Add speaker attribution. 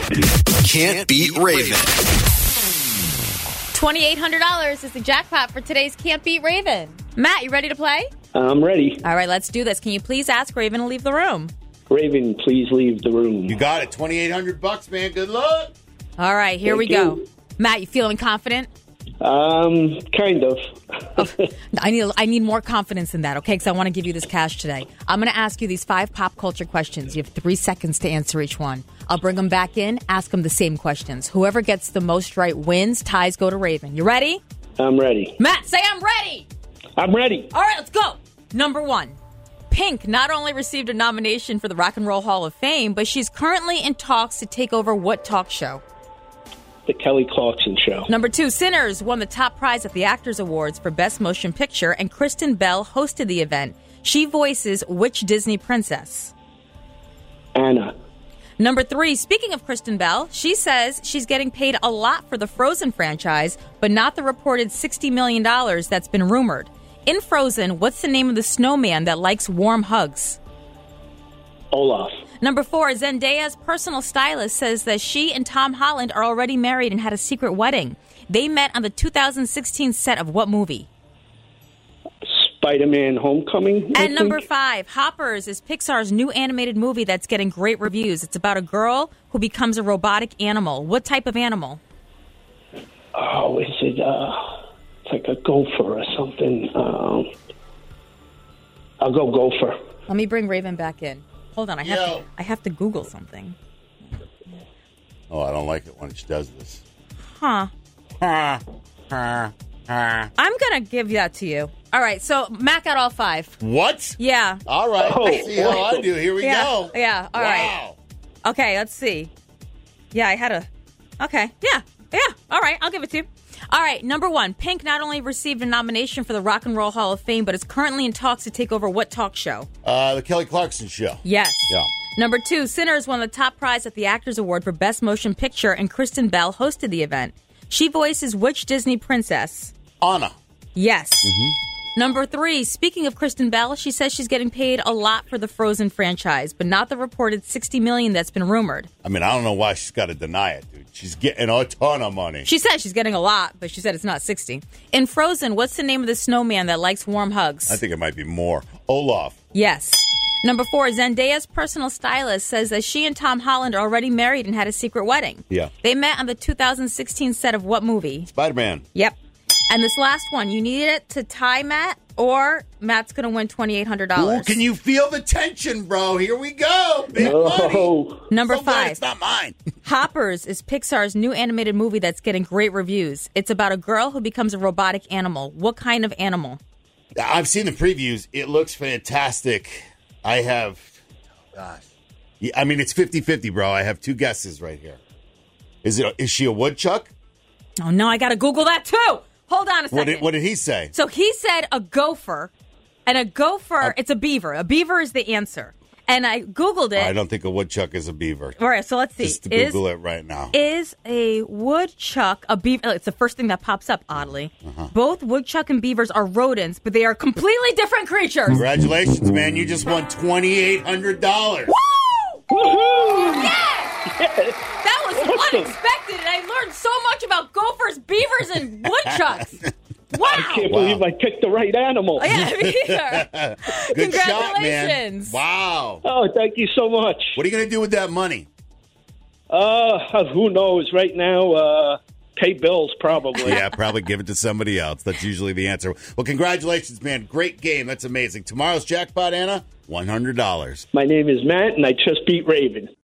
Speaker 1: Can't Beat Raven.
Speaker 2: $2,800 is the jackpot for today's Can't Beat Raven. Matt, you ready to play?
Speaker 3: I'm ready.
Speaker 2: All right, let's do this. Can you please ask Raven to leave the room?
Speaker 3: Raven, please leave the room.
Speaker 4: You got it. $2,800, man. Good luck.
Speaker 2: All right, here we go. Matt, you feeling confident?
Speaker 3: Kind of.
Speaker 2: I need more confidence than that, okay? Because I want to give you this cash today. I'm going to ask you these 5 pop culture questions. You have 3 seconds to answer each one. I'll bring them back in, ask them the same questions. Whoever gets the most right wins. Ties go to Raven. You ready?
Speaker 3: I'm ready.
Speaker 2: Matt, say I'm ready.
Speaker 3: I'm ready.
Speaker 2: All right, let's go. Number 1. Pink not only received a nomination for the Rock and Roll Hall of Fame, but she's currently in talks to take over what talk show?
Speaker 3: The Kelly Clarkson Show.
Speaker 2: Number 2, Sinners won the top prize at the Actors Awards for Best Motion Picture, and Kristen Bell hosted the event. She voices which Disney princess?
Speaker 3: Anna.
Speaker 2: Number 3, speaking of Kristen Bell, she says she's getting paid a lot for the Frozen franchise, but not the reported $60 million that's been rumored. In Frozen, what's the name of the snowman that likes warm hugs?
Speaker 3: Olaf.
Speaker 2: Number 4, Zendaya's personal stylist says that she and Tom Holland are already married and had a secret wedding. They met on the 2016 set of what movie?
Speaker 3: Spider-Man Homecoming.
Speaker 2: And number 5, Hoppers is Pixar's new animated movie that's getting great reviews. It's about a girl who becomes a robotic animal. What type of animal?
Speaker 3: Oh, is it, it's like a gopher or something. I'll go gopher.
Speaker 2: Let me bring Raven back in. Hold on, I have to Google something.
Speaker 4: Oh, I don't like it when she does this.
Speaker 2: Huh. I'm going to give that to you. All right, so Matt got all 5.
Speaker 4: What?
Speaker 2: Yeah.
Speaker 4: All right.
Speaker 3: Oh,
Speaker 4: Let's see how I do. Here we go.
Speaker 2: Yeah, all right. Okay, let's see. Yeah, I had a... Okay, yeah, all right, I'll give it to you. All right, number 1, Pink not only received a nomination for the Rock and Roll Hall of Fame, but is currently in talks to take over what talk show?
Speaker 4: The Kelly Clarkson Show.
Speaker 2: Yes.
Speaker 4: Yeah.
Speaker 2: Number 2, Sinners won the top prize at the Actors Award for Best Motion Picture, and Kristen Bell hosted the event. She voices which Disney princess?
Speaker 4: Anna.
Speaker 2: Yes. Number 3, speaking of Kristen Bell, she says she's getting paid a lot for the Frozen franchise, but not the reported $60 million that's been rumored.
Speaker 4: I mean, I don't know why she's got to deny it, dude. She's getting a ton of money.
Speaker 2: She said she's getting a lot, but she said it's not 60. In Frozen, what's the name of the snowman that likes warm hugs?
Speaker 4: I think it might be more. Olaf.
Speaker 2: Yes. Number 4, Zendaya's personal stylist says that she and Tom Holland are already married and had a secret wedding.
Speaker 4: Yeah.
Speaker 2: They met on the 2016 set of what movie?
Speaker 4: Spider-Man.
Speaker 2: Yep. And this last one, you need it to tie Matt, or Matt's going to win $2,800.
Speaker 4: Ooh, can you feel the tension, bro? Here we go. Big money.
Speaker 2: Number
Speaker 4: So glad
Speaker 2: 5.
Speaker 4: it's not mine.
Speaker 2: Hoppers is Pixar's new animated movie that's getting great reviews. It's about a girl who becomes a robotic animal. What kind of animal?
Speaker 4: I've seen the previews. It looks fantastic. I have... Gosh. Yeah, I mean, it's 50-50, bro. I have 2 guesses right here. Is she a woodchuck?
Speaker 2: Oh, no, I got to Google that, too. Hold on a second.
Speaker 4: What did he say?
Speaker 2: So he said a gopher, and a gopher, it's a beaver. A beaver is the answer. And I Googled it.
Speaker 4: I don't think a woodchuck is a beaver.
Speaker 2: All right, so let's see.
Speaker 4: Just to Google it right now.
Speaker 2: Is a woodchuck a beaver? It's the first thing that pops up, oddly. Both woodchuck and beavers are rodents, but they are completely different creatures.
Speaker 4: Congratulations, man. You just won $2,800.
Speaker 2: Woo! Woohoo! Yes! That was unexpected, and I learned so much about gophers, beavers, and woodchucks. Wow!
Speaker 3: I can't believe I picked the right animal.
Speaker 2: Yeah, me either.
Speaker 4: Good shot, man.
Speaker 2: Congratulations.
Speaker 4: Wow.
Speaker 3: Oh, thank you so much.
Speaker 4: What are you going to do with that money?
Speaker 3: Who knows? Right now, pay bills, probably.
Speaker 4: Yeah, probably give it to somebody else. That's usually the answer. Well, congratulations, man. Great game. That's amazing. Tomorrow's jackpot, Anna, $100.
Speaker 3: My name is Matt, and I just beat Raven.